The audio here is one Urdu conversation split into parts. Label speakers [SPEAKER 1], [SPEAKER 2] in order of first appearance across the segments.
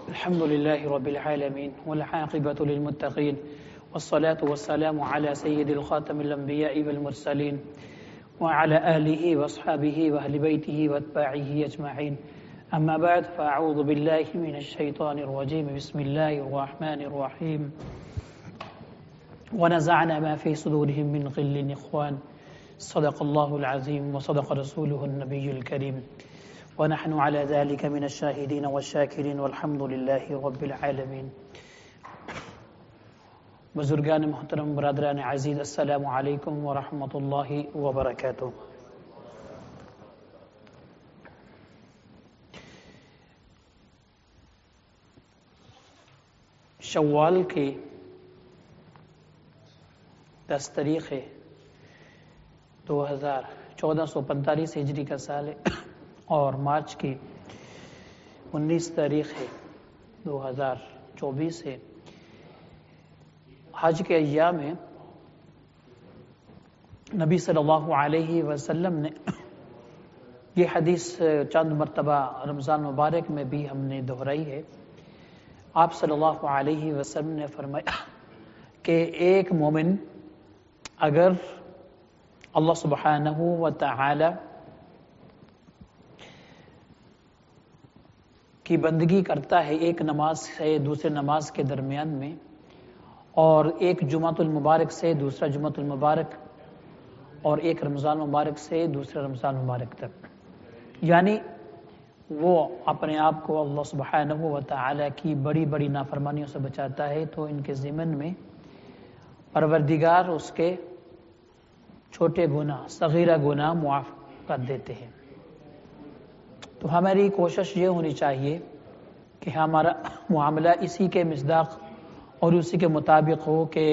[SPEAKER 1] الحمد لله رب العالمين والعاقبة للمتقين والصلاة والسلام على سيد الخاتم الأنبياء والمرسلين وعلى آله وأصحابه وأهل بيته وأتباعه أجمعين. أما بعد فأعوذ بالله من الشيطان الرجيم. بسم الله الرحمن الرحيم. ونزعنا ما في صدورهم من غل إخوان. صدق الله العظيم وصدق رسوله النبي الكريم ونحن على ذلك من الشاهدين والشاكرين والحمد لله رب العالمين. بزرگان محترم، برادران عزیز، السلام علیکم ورحمۃ اللہ وبرکاتہ. شوال کی 10 تاریخ ہے 1445 ہجری کا سال ہے اور مارچ کی 19 تاریخ ہے 2024 ہے. حج کے ایام میں نبی صلی اللہ علیہ وسلم نے یہ حدیث چند مرتبہ رمضان مبارک میں بھی ہم نے دہرائی ہے. آپ صلی اللہ علیہ وسلم نے فرمایا کہ ایک مومن اگر اللہ سبحانہ و تعالی کی بندگی کرتا ہے ایک نماز سے دوسرے نماز کے درمیان میں، اور ایک جمعۃ المبارک سے دوسرا جمعۃ المبارک، اور ایک رمضان مبارک سے دوسرا رمضان مبارک تک، یعنی وہ اپنے آپ کو اللہ سبحانہ و تعالی کی بڑی بڑی نافرمانیوں سے بچاتا ہے، تو ان کے ضمن میں پروردگار اس کے چھوٹے گناہ، صغیرہ گناہ معاف کر دیتے ہیں. تو ہماری کوشش یہ ہونی چاہیے کہ ہمارا معاملہ اسی کے مصداق اور اسی کے مطابق ہو کہ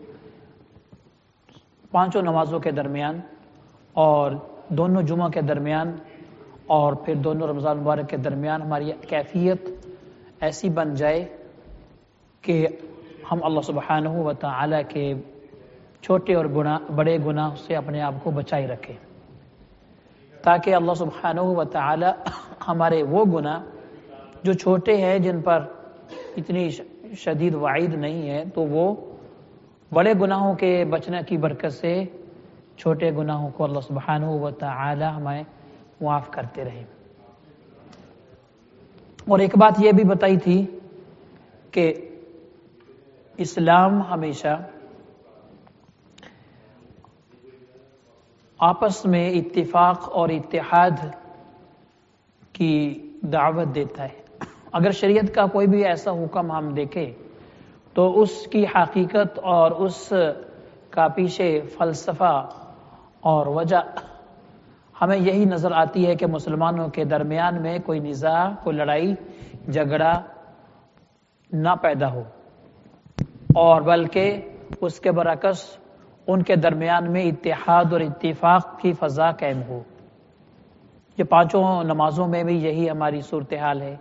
[SPEAKER 1] 5 نمازوں کے درمیان اور دونوں جمعہ کے درمیان اور پھر دونوں رمضان مبارک کے درمیان ہماری کیفیت ایسی بن جائے کہ ہم اللہ سبحانہ و تعالی کے چھوٹے اور بڑے گناہ سے اپنے آپ کو بچائے رکھیں، تاکہ اللہ سبحانہ و تعالی ہمارے وہ گناہ جو چھوٹے ہیں، جن پر اتنی شدید وعید نہیں ہے، تو وہ بڑے گناہوں کے بچنے کی برکت سے چھوٹے گناہوں کو اللہ سبحانہ و تعالی ہمیں معاف کرتے رہے. اور ایک بات یہ بھی بتائی تھی کہ اسلام ہمیشہ آپس میں اتفاق اور اتحاد کی دعوت دیتا ہے. اگر شریعت کا کوئی بھی ایسا حکم ہم دیکھیں تو اس کی حقیقت اور اس کا پیچھے فلسفہ اور وجہ ہمیں یہی نظر آتی ہے کہ مسلمانوں کے درمیان میں کوئی نزاع، کوئی لڑائی جھگڑا نہ پیدا ہو، اور بلکہ اس کے برعکس ان کے درمیان میں اتحاد اور اتفاق کی فضا قائم ہو. یہ 5 نمازوں میں بھی یہی ہماری صورتحال ہے،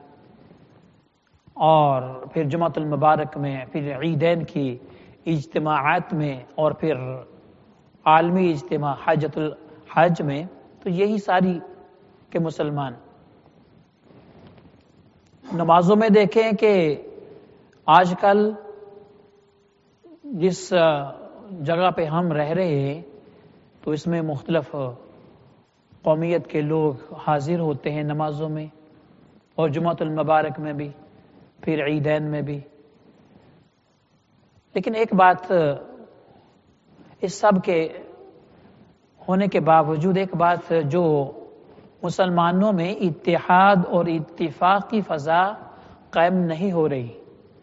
[SPEAKER 1] اور پھر جمعۃ المبارک میں، پھر عیدین کی اجتماعات میں، اور پھر عالمی اجتماع حجۃ الحج میں، تو یہی ساری کہ مسلمان نمازوں میں دیکھیں کہ آج کل جس جگہ پہ ہم رہ رہے ہیں تو اس میں مختلف قومیت کے لوگ حاضر ہوتے ہیں نمازوں میں، اور جمعۃ المبارک میں بھی، پھر عیدین میں بھی. لیکن ایک بات اس سب کے ہونے کے باوجود، ایک بات جو مسلمانوں میں اتحاد اور اتفاق کی فضا قائم نہیں ہو رہی،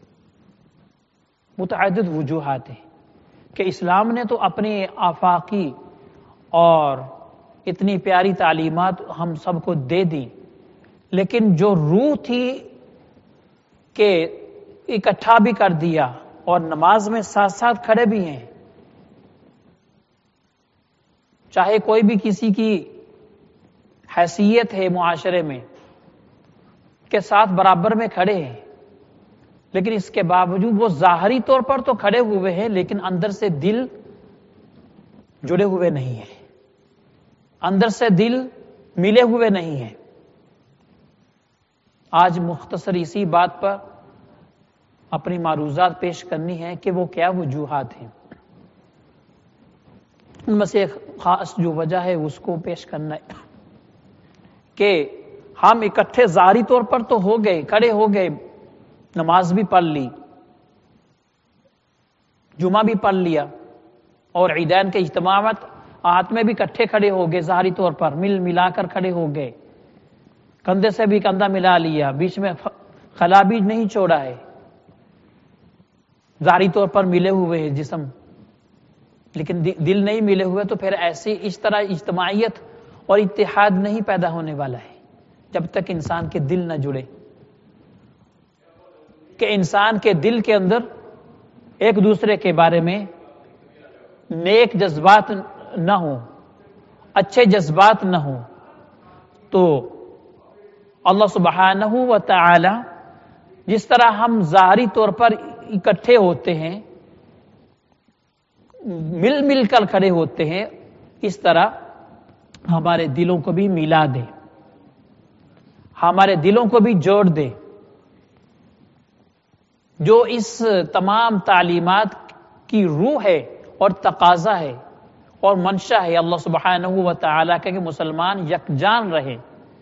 [SPEAKER 1] متعدد وجوہات ہیں کہ اسلام نے تو اپنی آفاقی اور اتنی پیاری تعلیمات ہم سب کو دے دی، لیکن جو روح تھی کہ اکٹھا بھی کر دیا اور نماز میں ساتھ ساتھ کھڑے بھی ہیں، چاہے کوئی بھی کسی کی حیثیت ہے معاشرے میں کے ساتھ برابر میں کھڑے ہیں، لیکن اس کے باوجود وہ ظاہری طور پر تو کھڑے ہوئے ہیں لیکن اندر سے دل جڑے ہوئے نہیں ہیں، اندر سے دل ملے ہوئے نہیں ہیں. آج مختصر اسی بات پر اپنی معروضات پیش کرنی ہے کہ وہ کیا وجوہات ہیں. ان میں سے ایک خاص جو وجہ ہے اس کو پیش کرنا ہے کہ ہم اکٹھے ظاہری طور پر تو ہو گئے، کھڑے ہو گئے، نماز بھی پڑھ لی، جمعہ بھی پڑھ لیا، اور عیدین کے اجتماعات میں بھی اکٹھے کھڑے ہو گئے، ظاہری طور پر ملا کر کھڑے ہو گئے، کندھے سے بھی کندھا ملا لیا، بیچ میں خلا بھی نہیں چھوڑا ہے، ظاہری طور پر ملے ہوئے ہیں جسم، لیکن دل نہیں ملے ہوئے، تو پھر ایسی اس طرح اجتماعیت اور اتحاد نہیں پیدا ہونے والا ہے جب تک انسان کے دل نہ جڑے، کہ انسان کے دل کے اندر ایک دوسرے کے بارے میں نیک جذبات نہ ہوں، اچھے جذبات نہ ہوں، تو اللہ سبحانہ و تعالی جس طرح ہم ظاہری طور پر اکٹھے ہوتے ہیں، مل کر کھڑے ہوتے ہیں، اس طرح ہمارے دلوں کو بھی ملا دے، ہمارے دلوں کو بھی جوڑ دے. جو اس تمام تعلیمات کی روح ہے اور تقاضا ہے اور منشا ہے اللہ سبحانہ و تعالیٰ کا کہ مسلمان یکجان رہے.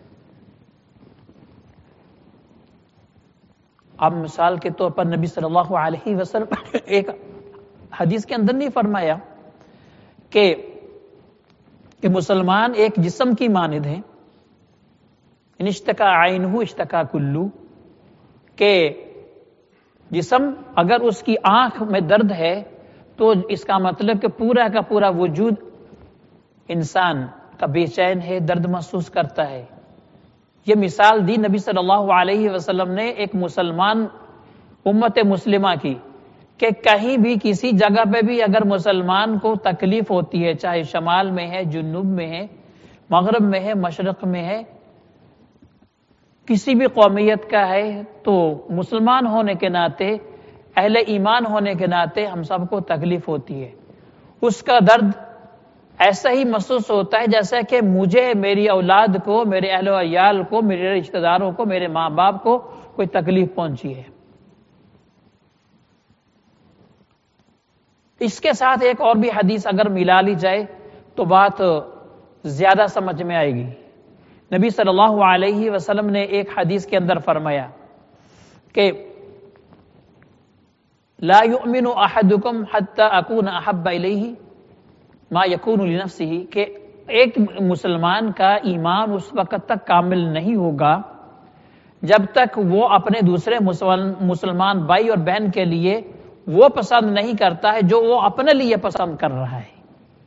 [SPEAKER 1] اب مثال کے طور پر نبی صلی اللہ علیہ وسلم ایک حدیث کے اندر نہیں فرمایا کہ مسلمان ایک جسم کی مانند ہے، اشتکا عینہ اشتکا کلو، کہ جسم اگر اس کی آنکھ میں درد ہے تو اس کا مطلب کہ پورا کا پورا وجود انسان کا بے چین ہے، درد محسوس کرتا ہے. یہ مثال دی نبی صلی اللہ علیہ وسلم نے ایک مسلمان امت مسلمہ کی کہ کہیں بھی کسی جگہ پہ بھی اگر مسلمان کو تکلیف ہوتی ہے، چاہے شمال میں ہے، جنوب میں ہے، مغرب میں ہے، مشرق میں ہے، کسی بھی قومیت کا ہے، تو مسلمان ہونے کے ناطے، اہل ایمان ہونے کے ناطے ہم سب کو تکلیف ہوتی ہے. اس کا درد ایسا ہی محسوس ہوتا ہے جیسا کہ مجھے، میری اولاد کو، میرے اہل و عیال کو، میرے رشتہ داروں کو، میرے ماں باپ کو کوئی تکلیف پہنچی ہے. اس کے ساتھ ایک اور بھی حدیث اگر ملا لی جائے تو بات زیادہ سمجھ میں آئے گی. نبی صلی اللہ علیہ وسلم نے ایک حدیث کے اندر فرمایا کہ لا یؤمن احدکم حتی اکون احب الیہ ما یکون لنفسہ، کہ ایک مسلمان کا ایمان اس وقت تک کامل نہیں ہوگا جب تک وہ اپنے دوسرے مسلمان بھائی اور بہن کے لیے وہ پسند نہیں کرتا ہے جو وہ اپنے لیے پسند کر رہا ہے.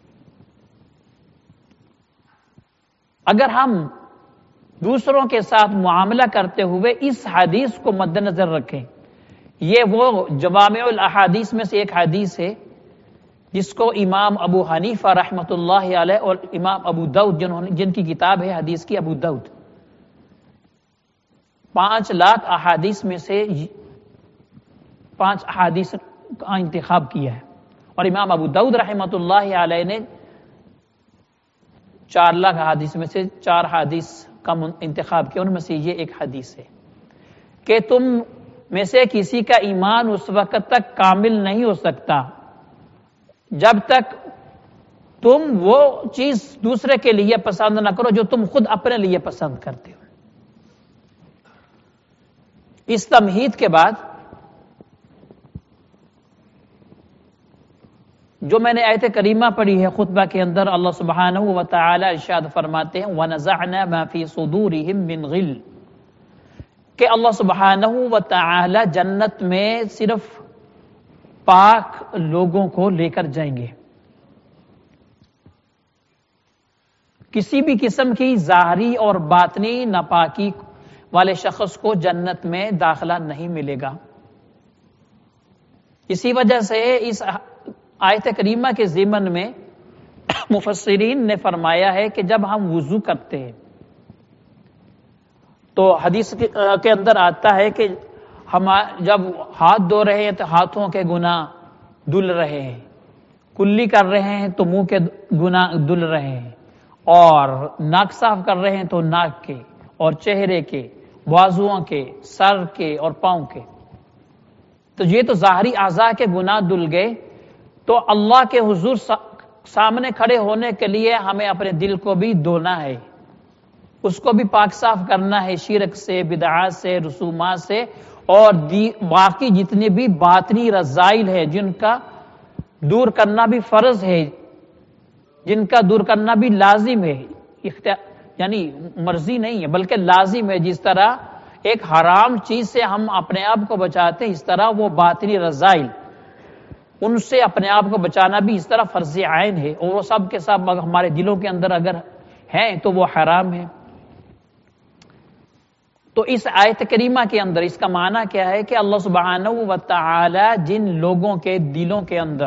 [SPEAKER 1] اگر ہم دوسروں کے ساتھ معاملہ کرتے ہوئے اس حدیث کو مد نظر رکھیں، یہ وہ جوامع الاحادیث میں سے ایک حدیث ہے جس کو امام ابو حنیفہ رحمۃ اللہ علیہ اور امام ابو داؤد جن کی کتاب ہے حدیث کی ابو داؤد، 5 لاکھ احادیث میں سے 5 احادیث کا انتخاب کیا ہے، اور امام ابو داؤد رحمۃ اللہ علیہ نے 4 لاکھ احادیث میں سے 4 حدیث کا انتخاب کیا. ان میں سے یہ ایک حدیث ہے کہ تم میں سے کسی کا ایمان اس وقت تک کامل نہیں ہو سکتا جب تک تم وہ چیز دوسرے کے لیے پسند نہ کرو جو تم خود اپنے لیے پسند کرتے ہو. اس تمہید کے بعد جو میں نے آیت کریمہ پڑھی ہے خطبہ کے اندر، اللہ سبحانہ و تعالی ارشاد فرماتے ہیں وَنَزَعْنَا مَا فِي صُدُورِهِم مِّن غِلٍّ، کہ اللہ سبحانہ و تعالی جنت میں صرف پاک لوگوں کو لے کر جائیں گے. کسی بھی قسم کی ظاہری اور باطنی ناپاکی والے شخص کو جنت میں داخلہ نہیں ملے گا. اسی وجہ سے اس آیت کریمہ کے ضمن میں مفسرین نے فرمایا ہے کہ جب ہم وضو کرتے ہیں تو حدیث کے اندر آتا ہے کہ ہم جب ہاتھ دھو رہے ہیں تو ہاتھوں کے گناہ دھل رہے ہیں، کلی کر رہے ہیں تو منہ کے گناہ دھل رہے ہیں، اور ناک صاف کر رہے ہیں تو ناک کے اور چہرے کے، بازوؤں کے، سر کے اور پاؤں کے. تو یہ تو ظاہری اعضاء کے گناہ دھل گئے، تو اللہ کے حضور سامنے کھڑے ہونے کے لیے ہمیں اپنے دل کو بھی دھونا ہے، اس کو بھی پاک صاف کرنا ہے شرک سے، بدعات سے، رسومات سے، اور باقی جتنے بھی باطنی رذائل ہے جن کا دور کرنا بھی فرض ہے، جن کا دور کرنا بھی لازم ہے، یعنی مرضی نہیں ہے بلکہ لازم ہے۔ جس طرح ایک حرام چیز سے ہم اپنے آپ کو بچاتے ہیں، اس طرح وہ باطنی رذائل ان سے اپنے آپ کو بچانا بھی اس طرح فرض عین ہے، اور وہ سب کے سب ہمارے دلوں کے اندر اگر ہیں تو وہ حرام ہے۔ تو اس آیت کریمہ کے اندر اس کا معنی کیا ہے کہ اللہ سبحانہ و تعالی جن لوگوں کے دلوں کے اندر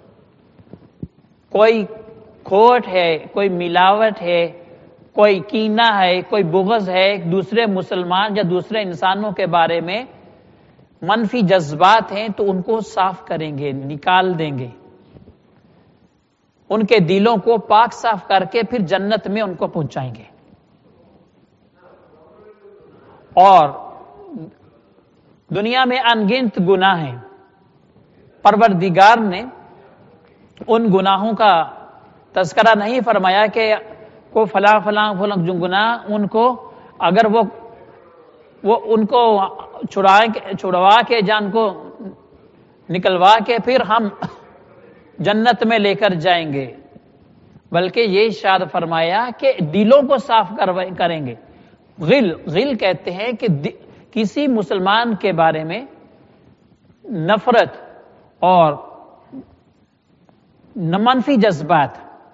[SPEAKER 1] کوئی کھوٹ ہے، کوئی ملاوٹ ہے، کوئی کینہ ہے، کوئی بغض ہے دوسرے مسلمان یا دوسرے انسانوں کے بارے میں، منفی جذبات ہیں، تو ان کو صاف کریں گے، نکال دیں گے، ان کے دلوں کو پاک صاف کر کے پھر جنت میں ان کو پہنچائیں گے۔ اور دنیا میں انگنت گناہ ہیں، پروردگار نے ان گناہوں کا تذکرہ نہیں فرمایا کہ کو فلاں فلاں فلاں جو گناہ ان کو اگر وہ ان کو چھڑوا کے جان کو نکلوا کے پھر ہم جنت میں لے کر جائیں گے، بلکہ یہ ارشاد فرمایا کہ دلوں کو صاف کریں گے۔ غل کہتے ہیں کہ کسی مسلمان کے بارے میں نفرت اور منفی جذبات،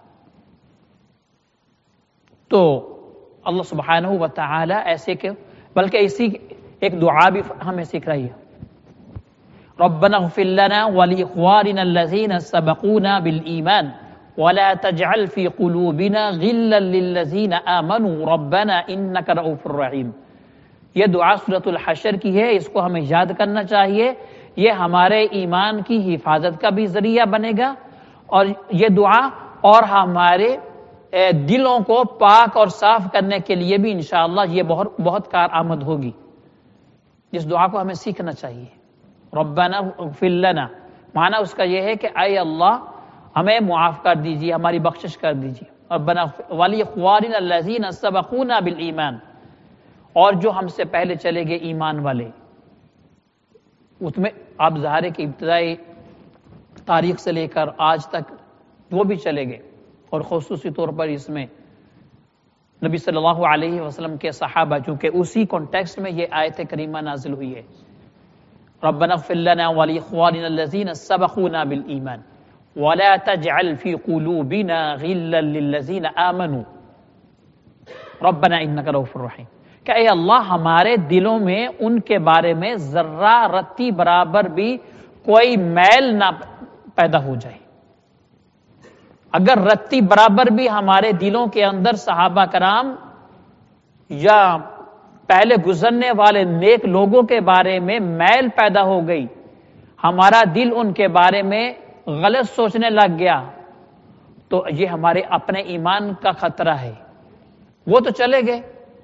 [SPEAKER 1] تو اللہ سبحانہ و تعالی ایسے کہ بلکہ اسی ایک دعا بھی ہمیں سکھ رہی ہے، ربنا اغفر لنا ولاخواننا الذین سبقونا بالایمان ولا تجعل في قلوبنا غلا للذین آمنوا ربنا انک رؤوف رحیم۔ یہ دعا سورۃ الحشر کی ہے، اس کو ہمیں یاد کرنا چاہیے، یہ ہمارے ایمان کی حفاظت کا بھی ذریعہ بنے گا، اور یہ دعا اور ہمارے دلوں کو پاک اور صاف کرنے کے لیے بھی انشاءاللہ یہ بہت کارآمد ہوگی۔ اس دعا کو ہمیں سیکھنا چاہیے، ربنا اغفر لنا، معنی اس کا یہ ہے کہ اے اللہ ہمیں معاف کر دیجیے، ہماری بخشش کر دیجیے، ربنا ولاخواننا الذین سبقونا بالایمان، اور جو ہم سے پہلے چلے گئے ایمان والے، اس میں آپ ظاہر کی ابتدائی تاریخ سے لے کر آج تک وہ بھی چلے گئے، اور خصوصی طور پر اس میں نبی صلی اللہ علیہ وسلم کے صحابہ، چونکہ اسی کانٹیکسٹ میں یہ آیت کریمہ نازل ہوئی ہے، ربنا اغفر لنا ولاخواننا الذین سبقونا بالایمان ولا تجعل في قلوبنا غلا للذین آمنوا ربنا انک رؤوف رحیم، کہ اے اللہ ہمارے دلوں میں ان کے بارے میں ذرہ رتی برابر بھی کوئی میل نہ پیدا ہو جائے۔ اگر رتی برابر بھی ہمارے دلوں کے اندر صحابہ کرام یا پہلے گزرنے والے نیک لوگوں کے بارے میں میل پیدا ہو گئی، ہمارا دل ان کے بارے میں غلط سوچنے لگ گیا، تو یہ ہمارے اپنے ایمان کا خطرہ ہے۔ وہ تو چلے گئے،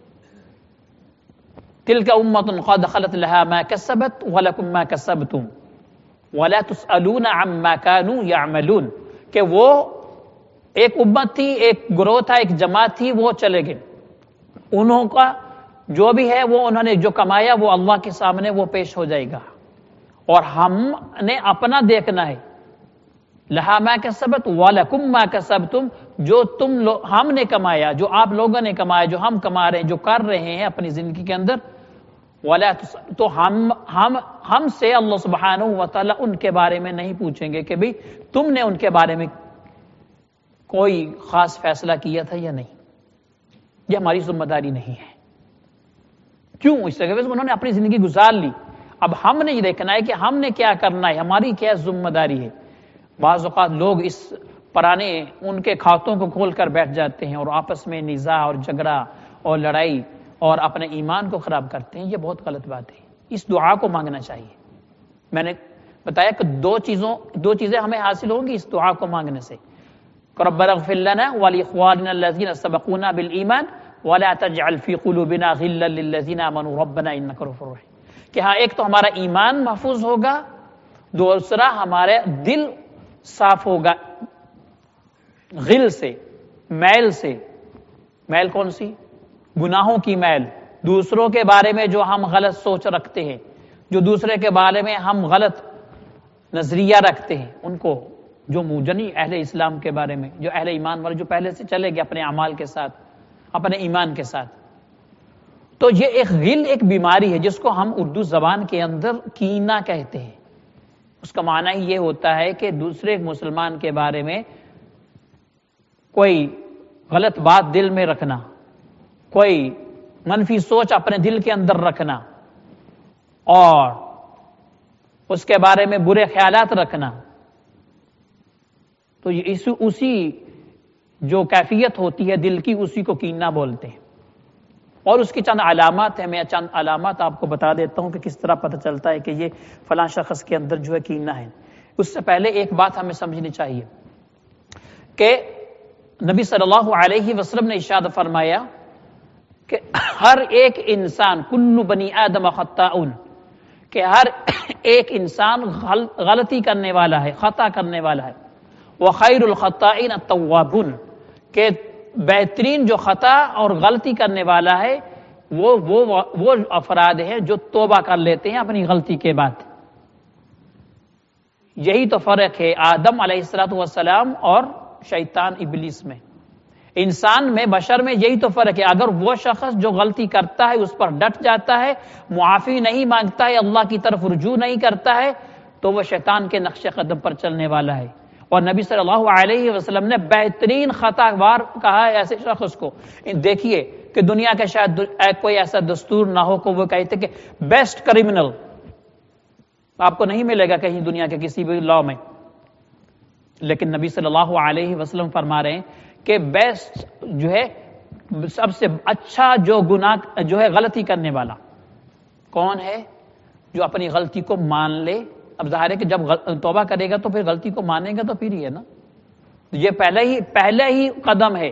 [SPEAKER 1] تلک امۃ قد خلت لها ما کسبت ولکم ما کسبتم ولا تسألون عما كانوا يعملون، کہ وہ ایک امت تھی، ایک گروہ تھا، ایک جماعت تھی، وہ چلے گئے، انہوں کا جو بھی ہے وہ انہوں نے جو کمایا وہ اللہ کے سامنے وہ پیش ہو جائے گا، اور ہم نے اپنا دیکھنا ہے، لہا ما کسبت ولکم ما کسبتم، جو ہم نے کمایا، جو آپ لوگوں نے کمایا، جو ہم کما رہے ہیں، جو کر رہے ہیں اپنی زندگی کے اندر، تو ہم سے اللہ سبحانہ و تعالی ان کے بارے میں نہیں پوچھیں گے کہ بھئی تم نے ان کے بارے میں کوئی خاص فیصلہ کیا تھا یا نہیں، یہ ہماری ذمہ داری نہیں ہے۔ کیوں؟ اس طرح انہوں نے اپنی زندگی گزار لی، اب ہم نے یہ دیکھنا ہے کہ ہم نے کیا کرنا ہے، ہماری کیا ذمہ داری ہے۔ بعض اوقات لوگ اس پرانے ان کے کھاتوں کو کھول کر بیٹھ جاتے ہیں اور آپس میں نزاع اور جھگڑا اور لڑائی اور اپنے ایمان کو خراب کرتے ہیں، یہ بہت غلط بات ہے۔ اس دعا کو مانگنا چاہیے۔ میں نے بتایا کہ دو چیزیں ہمیں حاصل ہوں گی اس دعا کو مانگنے سے، ربنا اغفر لنا ولاخواننا الذین سبقونا بالایمان ولا تجعل فی قلوبنا غلا للذین آمنوا ربنا انک رؤوف رحیم، کہ ہاں ایک تو ہمارا ایمان محفوظ ہوگا دوسرا ہمارے دل صاف ہوگا غل سے، میل سے۔ میل کون سی؟ گناہوں کی میل، دوسروں کے بارے میں جو ہم غلط سوچ رکھتے ہیں، جو دوسرے کے بارے میں ہم غلط نظریہ رکھتے ہیں، ان کو جو موجنی اہل اسلام کے بارے میں، جو اہل ایمان والے جو پہلے سے چلے گئے اپنے اعمال کے ساتھ، اپنے ایمان کے ساتھ، تو یہ ایک غل، ایک بیماری ہے جس کو ہم اردو زبان کے اندر کینہ کہتے ہیں۔ اس کا معنی یہ ہوتا ہے کہ دوسرے مسلمان کے بارے میں کوئی غلط بات دل میں رکھنا، کوئی منفی سوچ اپنے دل کے اندر رکھنا اور اس کے بارے میں برے خیالات رکھنا، تو یہ اسی جو کیفیت ہوتی ہے دل کی، اسی کو کینہ بولتے ہیں۔ اور اس کی چند علامات ہیں، میں چند علامات آپ کو بتا دیتا ہوں کہ کس طرح پتہ چلتا ہے کہ یہ فلاں شخص کے اندر جو ہے کینہ ہے۔ اس سے پہلے ایک بات ہمیں سمجھنی چاہیے کہ نبی صلی اللہ علیہ وسلم نے ارشاد فرمایا کہ ہر ایک انسان، کل بنی آدم خطاؤن، کہ ہر ایک انسان غلطی کرنے والا ہے، خطا کرنے والا ہے۔ وخیر الخطائین التوابون، کہ بہترین جو خطا اور غلطی کرنے والا ہے وہ افراد ہیں جو توبہ کر لیتے ہیں اپنی غلطی کے بعد۔ یہی تو فرق ہے آدم علیہ السلام اور شیطان ابلیس میں، انسان میں، بشر میں یہی تو فرق ہے۔ اگر وہ شخص جو غلطی کرتا ہے اس پر ڈٹ جاتا ہے، معافی نہیں مانگتا ہے، اللہ کی طرف رجوع نہیں کرتا ہے، تو وہ شیطان کے نقش قدم پر چلنے والا ہے۔ اور نبی صلی اللہ علیہ وسلم نے بہترین خطا وار کہا ہے ایسے شخص کو۔ دیکھیے کہ دنیا کے شاید کوئی ایسا دستور نہ ہو کہ وہ کہتے کہ بیسٹ کرمنل آپ کو نہیں ملے گا کہیں دنیا کے کسی بھی لا میں، لیکن نبی صلی اللہ علیہ وسلم فرما رہے ہیں کہ بیسٹ جو ہے، سب سے اچھا جو گناہ جو ہے غلطی کرنے والا کون ہے؟ جو اپنی غلطی کو مان لے۔ اب ظاہر ہے کہ جب توبہ کرے گا تو پھر غلطی کو مانے گا تو پھر ہی ہے نا، یہ پہلے ہی قدم ہے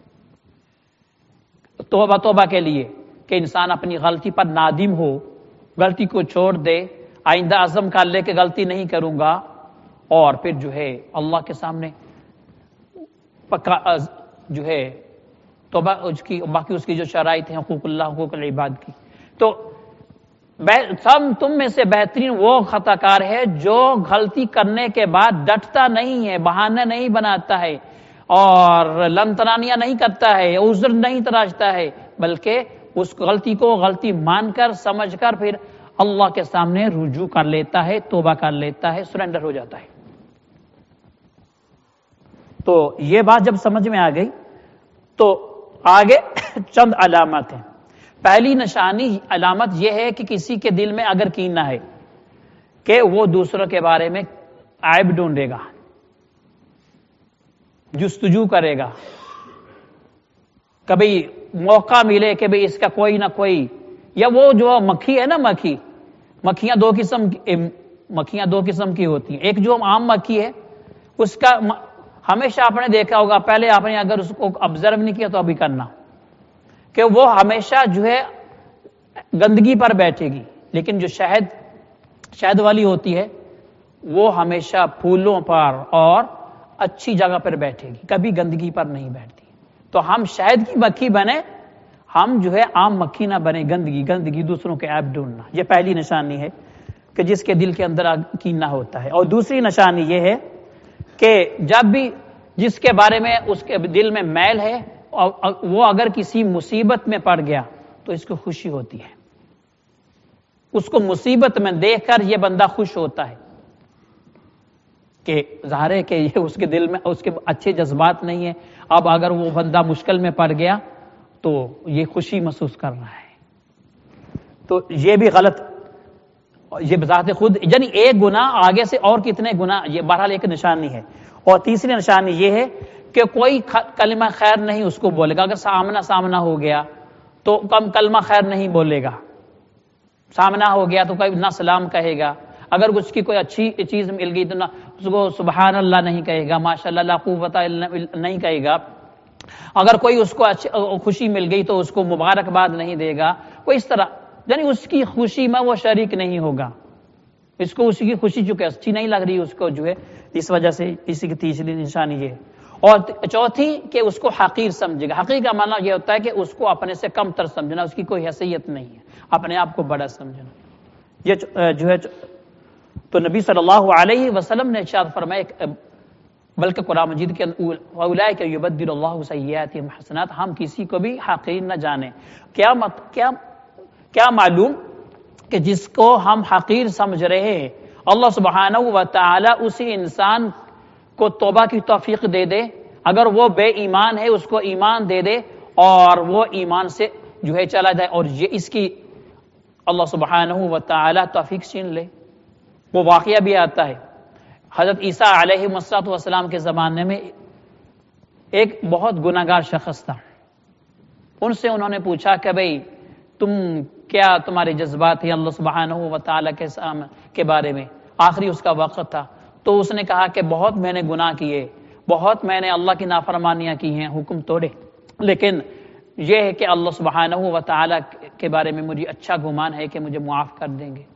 [SPEAKER 1] توبہ کے لیے کہ انسان اپنی غلطی پر نادم ہو، غلطی کو چھوڑ دے، آئندہ عزم کر لے کہ غلطی نہیں کروں گا، اور پھر جو ہے اللہ کے سامنے پکا جو ہے توبہ کی، باقی اس کی جو شرائط ہیں حقوق اللہ، حقوق العباد کی۔ تو تم میں سے بہترین وہ خطا کار ہے جو غلطی کرنے کے بعد ڈٹتا نہیں ہے، بہانے نہیں بناتا ہے اور لنتنانیاں نہیں کرتا ہے، عذر نہیں تراشتا ہے، بلکہ اس غلطی کو غلطی مان کر، سمجھ کر پھر اللہ کے سامنے رجوع کر لیتا ہے، توبہ کر لیتا ہے، سرنڈر ہو جاتا ہے۔ تو یہ بات جب سمجھ میں آ گئی تو آگے چند علامات ہیں۔ پہلی نشانی علامت یہ ہے کہ کسی کے دل میں اگر کینہ ہے کہ وہ دوسروں کے بارے میں عیب ڈھونڈے گا، جستجو کرے گا، کبھی موقع ملے کہ بھئی اس کا کوئی نہ کوئی، یا وہ جو مکھی ہے نا، مکھیاں دو قسم کی ہوتی ہیں۔ ایک جو عام مکھی ہے، اس کا ہمیشہ آپ نے دیکھا ہوگا، پہلے آپ نے اگر اس کو آبزرو نہیں کیا تو ابھی کرنا، کہ وہ ہمیشہ جو ہے گندگی پر بیٹھے گی، لیکن جو شہد والی ہوتی ہے وہ ہمیشہ پھولوں پر اور اچھی جگہ پر بیٹھے گی، کبھی گندگی پر نہیں بیٹھتی۔ تو ہم شہد کی مکھی بنے، ہم جو ہے عام مکھی نہ بنے، گندگی دوسروں کے عیب ڈھونڈنا۔ یہ پہلی نشانی ہے کہ جس کے دل کے اندر کینہ ہوتا ہے۔ اور دوسری نشانی یہ ہے کہ جب بھی جس کے بارے میں اس کے دل میں میل ہے، وہ اگر کسی مصیبت میں پڑ گیا تو اس کو خوشی ہوتی ہے، اس کو مصیبت میں دیکھ کر یہ بندہ خوش ہوتا ہے، کہ ظاہر ہے کہ یہ اس کے دل میں اس کے اچھے جذبات نہیں ہیں، اب اگر وہ بندہ مشکل میں پڑ گیا تو یہ خوشی محسوس کر رہا ہے۔ تو یہ بھی غلط، یہ بذات خود یعنی ایک گناہ آگے سے اور کتنے گناہ، یہ بہرحال ایک نشانی ہے۔ اور تیسری نشانی یہ ہے کہ کوئی کلمہ خیر نہیں اس کو بولے گا، اگر سامنا ہو گیا تو کلمہ خیر نہیں بولے گا، سامنا ہو گیا تو کوئی نہ سلام کہے گا، اگر اس کی کوئی اچھی چیز مل گئی تو نہ اس کو سبحان اللہ نہیں کہے گا، ماشاءاللہ لا قوت الا نہیں کہے گا، اگر کوئی اس کو خوشی مل گئی تو اس کو مبارکباد نہیں دے گا، کوئی اس طرح یعنی اس کی خوشی میں وہ شریک نہیں ہوگا۔ اس کو اسی کی خوشی چونکہ اچھی نہیں لگ رہی اس کو جو ہے، اس وجہ سے اسی کی تیسری نشانی یہ ہے۔ اور چوتھی کہ اس کو حقیر سمجھے گا۔ حقیر کا معنی یہ ہوتا ہے کہ اس کو اپنے سے کم تر سمجھنا، اس کی کوئی حیثیت نہیں ہے، اپنے آپ کو بڑا سمجھنا۔ یہ جو ہے تو نبی صلی اللہ علیہ وسلم نے ارشاد فرمایا، بلکہ قرآن مجید کے اولئک یبدل اللہ سیئاتہم حسنات، ہم کسی کو بھی حقیر نہ جانیں۔ کیا معلوم کہ جس کو ہم حقیر سمجھ رہے ہیں اللہ سبحانہ و تعالی اسی انسان کو توبہ کی توفیق دے دے، اگر وہ بے ایمان ہے اس کو ایمان دے دے اور وہ ایمان سے جو ہے چلا جائے، اور یہ اس کی اللہ سبحانہ و تعالی توفیق چھین لے۔ وہ واقعہ بھی آتا ہے، حضرت عیسیٰ علیہ السلام کے زمانے میں ایک بہت گناہگار شخص تھا، ان سے انہوں نے پوچھا کہ بھئی کیا تمہارے جذبات ہیں اللہ سبحانہ و تعالی کے بارے میں؟ آخری اس کا وقت تھا، تو اس نے کہا کہ بہت میں نے گناہ کیے، بہت میں نے اللہ کی نافرمانیاں کی ہیں، حکم توڑے، لیکن یہ ہے کہ اللہ سبحانہ و تعالی کے بارے میں مجھے اچھا گمان ہے کہ مجھے معاف کر دیں گے۔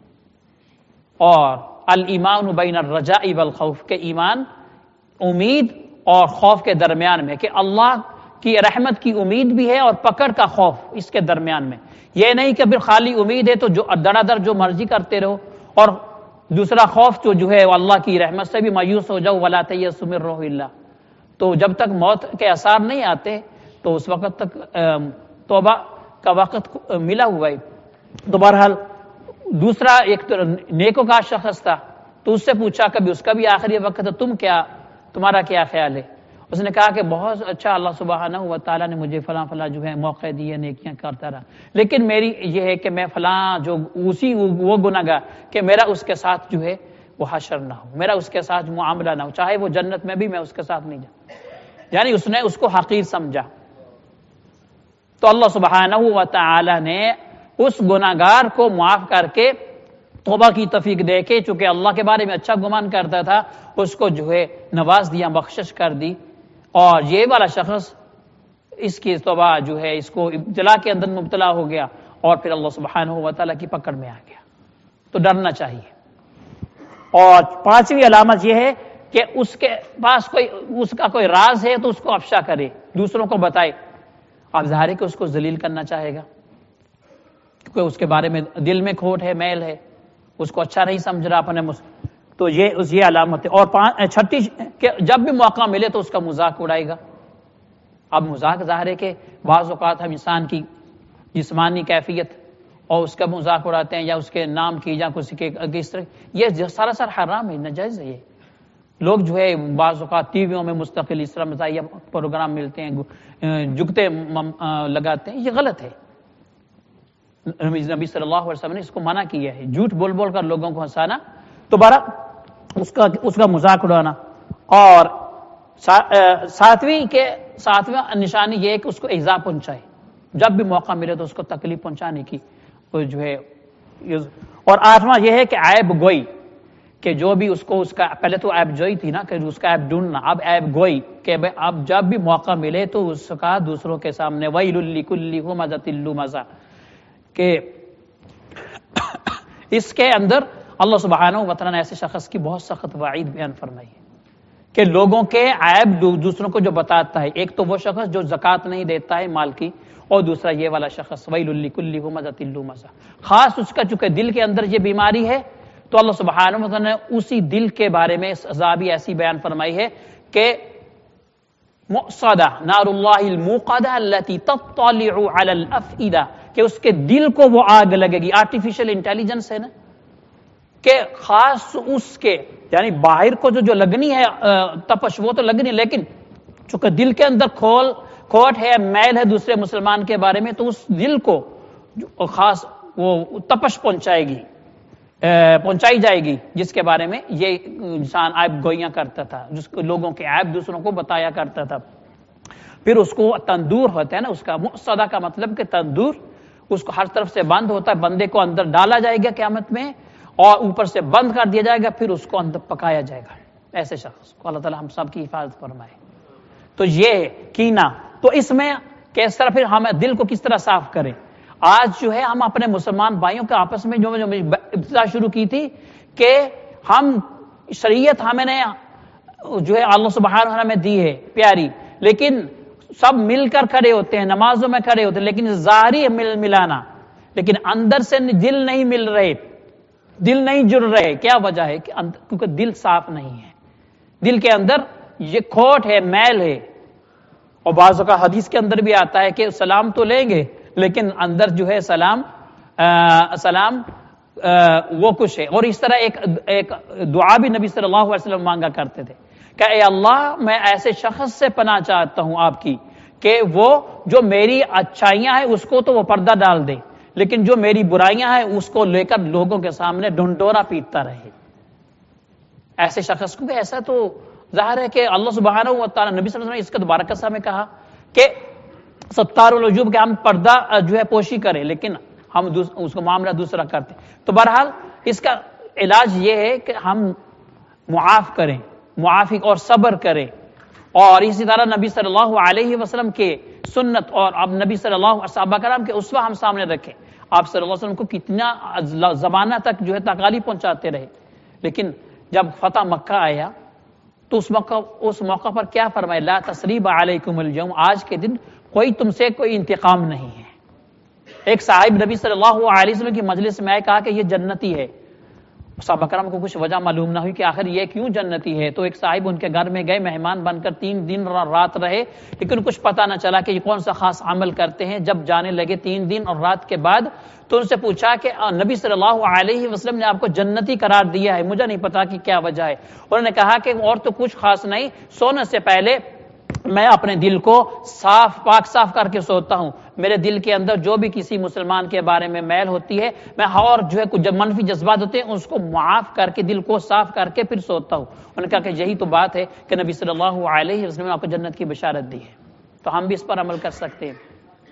[SPEAKER 1] اور الایمان بین الرجاء والخوف، کہ ایمان امید اور خوف کے درمیان میں، کہ اللہ کی رحمت کی امید بھی ہے اور پکڑ کا خوف اس کے درمیان میں۔ یہ نہیں کہ پھر خالی امید ہے تو جو دڑا دڑ جو مرضی کرتے رہو، اور دوسرا خوف جو ہے وہ اللہ کی رحمت سے بھی مایوس ہو جاؤ، ولا تیأسوا من روح اللہ۔ تو جب تک موت کے آثار نہیں آتے تو اس وقت تک توبہ کا وقت ملا ہوا ہے۔ تو بہرحال دوسرا ایک نیکوکار شخص تھا، تو اس سے پوچھا کبھی اس کا بھی آخری وقت ہے، تمہارا کیا خیال ہے؟ اس نے کہا کہ بہت اچھا، اللہ سبحانہ و تعالیٰ نے مجھے فلاں فلاں جو ہے موقع دیے، نیکیاں کرتا رہا، لیکن میری یہ ہے کہ میں فلاں جو وہ گناہگار کہ میرا اس کے ساتھ جو ہے وہ حشر نہ ہو، میرا اس کے ساتھ معاملہ نہ ہو، چاہے وہ جنت میں بھی میں اس کے ساتھ نہیں جاؤں۔ یعنی اس نے اس کو حقیر سمجھا۔ تو اللہ سبحانہ و تعالیٰ نے اس گناہگار کو معاف کر کے توبہ کی توفیق دے کے، چونکہ اللہ کے بارے میں اچھا گمان کرتا تھا، اس کو جو ہے نواز دیا، بخشش کر دی، اور یہ والا شخص اس کی توبہ جو ہے اس کو ابتلا کے اندر مبتلا ہو گیا اور پھر اللہ سبحانہ و تعالیٰ کی پکڑ میں آ گیا۔ تو ڈرنا چاہیے۔ اور پانچویں علامت یہ ہے کہ اس کے پاس اس کا کوئی راز ہے تو اس کو افشا کرے، دوسروں کو بتائے۔ آپ ظاہر ہے کہ اس کو ذلیل کرنا چاہے گا، کیونکہ اس کے بارے میں دل میں کھوٹ ہے، میل ہے، اس کو اچھا نہیں سمجھ رہا اپنے تو یہ علامت ہے۔ اور چھٹی کہ جب بھی موقع ملے تو اس کا مذاق اڑائے گا۔ اب مذاق ظاہر ہے کہ بعض اوقات ہم انسان کی جسمانی کیفیت اور اس کا مذاق اڑاتے ہیں، یا اس کے نام کی یا کسی کے اس طرح، یہ سراسر حرام ہے، ناجائز ہے۔ یہ لوگ جو ہے بعض اوقات ٹی ویوں میں مستقل اس طرح مزاحیہ پروگرام ملتے ہیں، جگتے لگاتے ہیں، یہ غلط ہے۔ نبی صلی اللہ علیہ وسلم نے اس کو منع کیا ہے، جھوٹ بول بول کر لوگوں کو ہنسانا، دوبارہ اس کا مذاق اڑانا۔ اور ساتویں نشانی یہ ہے کہ اس کو ایذا پہنچائے، جب بھی موقع ملے تو اس کو تکلیف پہنچانے کی جو ہے۔ اور آٹھواں یہ ہے کہ عیب گوئی، کہ جو بھی اس کا پہلے تو عیب جوئی تھی نا، کہ اس کا عیب ڈھونڈنا، اب عیب گوئی، کہ اب جب بھی موقع ملے تو اس کا دوسروں کے سامنے ویل لکل ہمزۃ لمزہ، کہ اس کے اندر اللہ سبحانہ و تعالیٰ نے ایسے شخص کی بہت سخت وعید بیان فرمائی ہے کہ لوگوں کے عیب دوسروں کو جو بتاتا ہے، ایک تو وہ شخص جو زکوٰۃ نہیں دیتا ہے مال کی، اور دوسرا یہ والا شخص ویل لکل ہمزۃ لمزہ۔ خاص اس کا چونکہ دل کے اندر یہ بیماری ہے تو اللہ سبحانہ و تعالیٰ نے اسی دل کے بارے میں سزا بھی ایسی بیان فرمائی ہے کہ مؤصدہ نار اللہ الموقدہ التي تطلع علی الافئدہ، کہ اس کے دل کو وہ آگ لگے گی۔ آرٹیفیشل انٹیلیجنس ہے نا، کہ خاص اس کے یعنی باہر کو جو لگنی ہے تپش وہ تو لگنی، لیکن چونکہ دل کے اندر کھوٹ ہے، میل ہے دوسرے مسلمان کے بارے میں، تو اس دل کو خاص وہ تپش پہنچائی جائے گی، جس کے بارے میں یہ انسان عیب گوئیاں کرتا تھا، جس کو لوگوں کے عیب دوسروں کو بتایا کرتا تھا۔ پھر اس کو تندور ہوتا ہے نا، اس کا مؤصدہ کا مطلب کہ تندور، اس کو ہر طرف سے بند ہوتا ہے، بندے کو اندر ڈالا جائے گا قیامت میں اور اوپر سے بند کر دیا جائے گا، پھر اس کو اندر پکایا جائے گا۔ ایسے شخص کو اللہ تعالیٰ ہم سب کی حفاظت فرمائے۔ تو یہ کینہ، تو اس میں کس طرح پھر ہم دل کو کس طرح صاف کریں؟ آج جو ہے ہم اپنے مسلمان بھائیوں کے آپس میں جو ابتدا شروع کی تھی کہ ہم شریعت ہمیں نے جو ہے اللہ سبحانہ وتعالی میں دی ہے پیاری، لیکن سب مل کر کھڑے ہوتے ہیں، نمازوں میں کھڑے ہوتے ہیں، لیکن ظاہری ملانا، لیکن اندر سے دل نہیں مل رہے، دل نہیں جڑ رہے. کیا وجہ ہے؟ کیونکہ دل صاف نہیں ہے، دل کے اندر یہ کھوٹ ہے، میل ہے. اور بعض اوقات حدیث کے اندر بھی آتا ہے کہ سلام تو لیں گے لیکن اندر جو ہے سلام وہ کچھ ہے. اور اس طرح ایک دعا بھی نبی صلی اللہ علیہ وسلم مانگا کرتے تھے کہ اے اللہ میں ایسے شخص سے پناہ چاہتا ہوں آپ کی کہ وہ جو میری اچھائیاں ہیں اس کو تو وہ پردہ ڈال دے، لیکن جو میری برائیاں ہیں اس کو لے کر لوگوں کے سامنے ڈنڈورا پیٹتا رہے. ایسے شخص کو ایسا تو ظاہر ہے کہ اللہ سبحانہ و تعالی نبی صلی اللہ علیہ وسلم نے اس کا دوبارہ قصہ میں کہا کہ ستار الوجوب کہ ہم پردہ جو ہے پوشی کریں، لیکن ہم اس کو معاملہ دوسرا کرتے. تو بہرحال اس کا علاج یہ ہے کہ ہم معاف کریں، معافی اور صبر کریں. اور اسی طرح نبی صلی اللہ علیہ وسلم کے سنت اور اب نبی صلی اللہ علیہ صحابہ کرام کے اسوہ ہم سامنے رکھیں. آپ صلی اللہ علیہ وسلم کو کتنا زمانہ تک جو ہے تکالیف پہنچاتے رہے، لیکن جب فتح مکہ آیا تو اس موقع پر کیا فرمایا؟ لا تثریب علیکم اليوم، آج کے دن کوئی تم سے کوئی انتقام نہیں ہے. ایک صاحب نبی صلی اللہ علیہ وسلم کی مجلس میں آئے، کہا کہ یہ جنتی ہے. صحابہ کرام کو کچھ وجہ معلوم نہ ہوئی کہ آخر یہ کیوں جنتی ہے. تو ایک صاحب ان کے گھر میں گئے، مہمان بن کر 3 دن رات رہے، لیکن کچھ پتہ نہ چلا کہ یہ کون سا خاص عمل کرتے ہیں. جب جانے لگے 3 دن اور رات کے بعد تو ان سے پوچھا کہ نبی صلی اللہ علیہ وسلم نے آپ کو جنتی قرار دیا ہے، مجھے نہیں پتا کہ کیا وجہ ہے. انہوں نے کہا کہ اور تو کچھ خاص نہیں، سونے سے پہلے میں اپنے دل کو پاک صاف کر کے سوتا ہوں. میرے دل کے اندر جو بھی کسی مسلمان کے بارے میں میل ہوتی ہے میں اور جو ہے کچھ منفی جذبات ہوتے ہیں اس کو معاف کر کے دل کو صاف کر کے پھر سوتا ہوں. انہوں نے کہا کہ یہی تو بات ہے کہ نبی صلی اللہ علیہ وسلم نے آپ کو جنت کی بشارت دی ہے، تو ہم بھی اس پر عمل کر سکتے ہیں.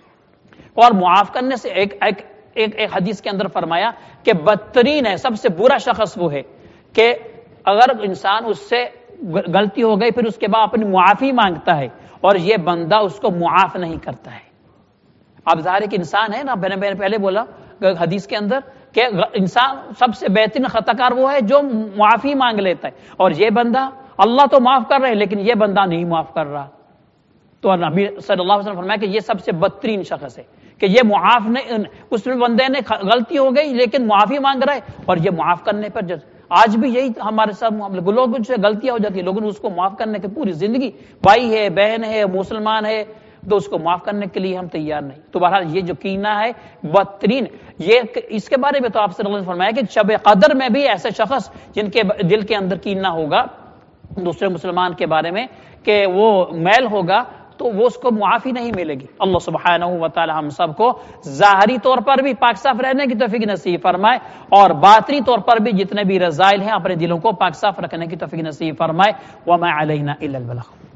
[SPEAKER 1] اور معاف کرنے سے ایک حدیث کے اندر فرمایا کہ بدترین ہے، سب سے برا شخص وہ ہے کہ اگر انسان اس سے غلطی ہو گئی پھر اس کے بعد اپنی معافی مانگتا ہے اور یہ بندہ اس کو معاف نہیں کرتا ہے. اب ظاہر ایک انسان ہے نا، میں نے پہلے بولا حدیث کے اندر کہ انسان سب سے بہترین خطا کار وہ ہے جو معافی مانگ لیتا ہے، اور یہ بندہ اللہ تو معاف کر رہے ہیں لیکن یہ بندہ نہیں معاف کر رہا. تو نبی صلی اللہ علیہ وسلم فرمایا کہ یہ سب سے بدترین شخص ہے کہ یہ معاف نہیں، اس بندے نے غلطی ہو گئی لیکن معافی مانگ رہا ہے اور یہ معاف کرنے پر آج بھی یہی ہمارے ساتھ معاملہ، لوگوں سے غلطیاں ہو جاتی ہیں لیکن اس کو معاف کرنے کی پوری زندگی، بھائی ہے، بہن ہے، مسلمان ہے، تو اس کو معاف کرنے کے لیے ہم تیار نہیں. تو بہرحال یہ جو کینہ ہے بدترین، یہ اس کے بارے میں تو آپ صلی اللہ علیہ وسلم فرمایا کہ شب قدر میں بھی ایسے شخص جن کے دل کے اندر کینہ ہوگا دوسرے مسلمان کے بارے میں کہ وہ میل ہوگا تو وہ اس کو معافی نہیں ملے گی. اللہ سبحانہ و تعالی ہم سب کو ظاہری طور پر بھی پاک صاف رہنے کی توفیق نصیب فرمائے اور باطنی طور پر بھی جتنے بھی رذائل ہیں اپنے دلوں کو پاک صاف رکھنے کی توفیق نصیب فرمائے. وما علینا الا البلاغ.